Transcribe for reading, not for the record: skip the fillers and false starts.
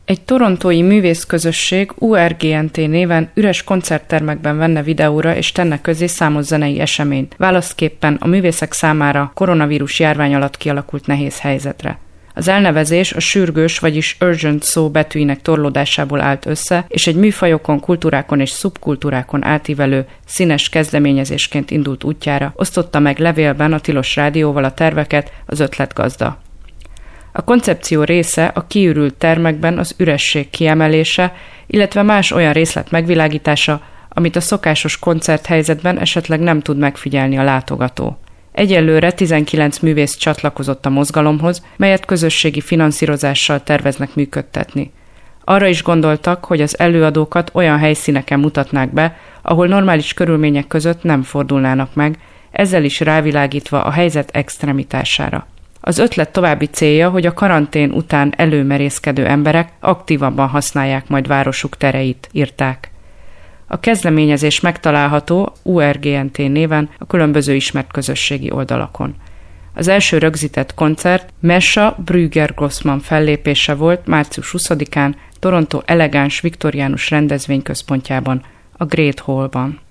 Egy torontói művészközösség URGNT néven üres koncerttermekben venne videóra és tenne közzé számos zenei eseményt, válaszképpen a művészek számára koronavírus járvány alatt kialakult nehéz helyzetre. Az elnevezés a sürgős, vagyis urgent szó betűinek torlódásából állt össze, és egy műfajokon, kultúrákon és szubkultúrákon átívelő, színes kezdeményezésként indult útjára, osztotta meg levélben a Tilos Rádióval a terveket az ötletgazda. A koncepció része a kiürült termekben az üresség kiemelése, illetve más olyan részlet megvilágítása, amit a szokásos koncerthelyzetben esetleg nem tud megfigyelni a látogató. Egyelőre 19 művész csatlakozott a mozgalomhoz, melyet közösségi finanszírozással terveznek működtetni. Arra is gondoltak, hogy az előadókat olyan helyszíneken mutatnák be, ahol normális körülmények között nem fordulnának meg, ezzel is rávilágítva a helyzet extremitására. Az ötlet további célja, hogy a karantén után előmerészkedő emberek aktívabban használják majd városuk tereit, írták. A kezdeményezés megtalálható URGNT néven a különböző ismert közösségi oldalakon. Az első rögzített koncert Mesha Brügger-Grossman fellépése volt március 20-án Toronto elegáns viktoriánus rendezvényközpontjában, a Great Hallban.